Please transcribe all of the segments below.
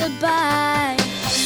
goodbye.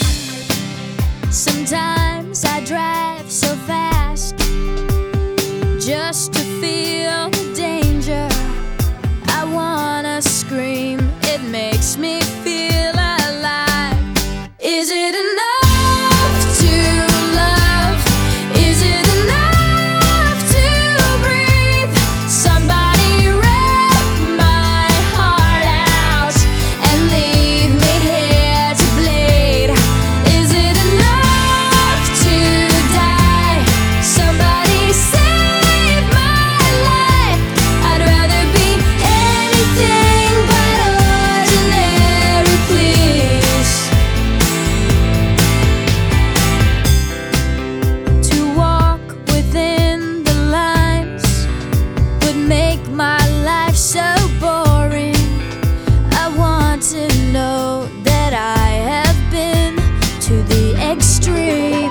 Sometimes I drive so fast just to feel the danger. I wanna scream, it makes me feel alive. Is it enough to love? Is it enough to breathe? Somebody rip my heart out and leave me here to bleed. Is it enough to die? Somebody save my life. I'd rather be anything but ordinary, please. To walk within the lines would make my life so boring. I want to know that I have been to the extreme.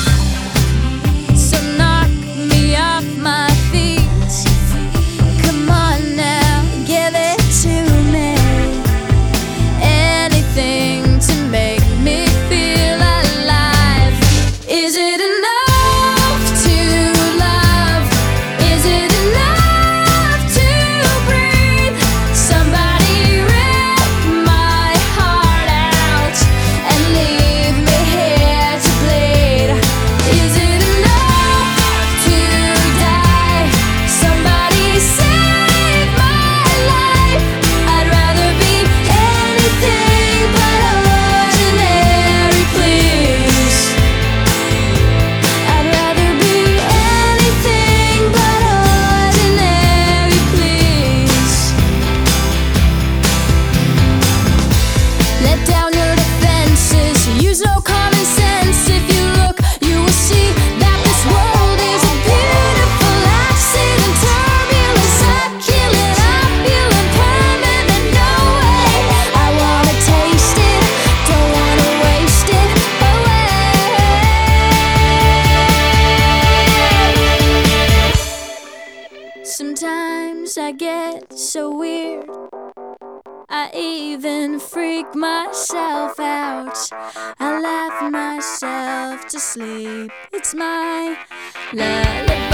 So knock me off my feet. Come on now, give it to me. Anything to make me feel alive. Is it enough to love? Is it enough to breathe? Somebody rip my heart out and leave me here to bleed. Is it enough to die? Somebody save my life. I'd rather be anything but ordinary, please. I'd rather be anything but ordinary, please. Let down your defenses, use no common sense. If you look, you will see that this world is a beautiful accident. Turbulence, I'm killing, I'm feeling permanent. No way, I wanna taste it, don't wanna waste it away. Sometimes I get so weird, I even freak myself out. I laugh myself to sleep. It's my lullaby.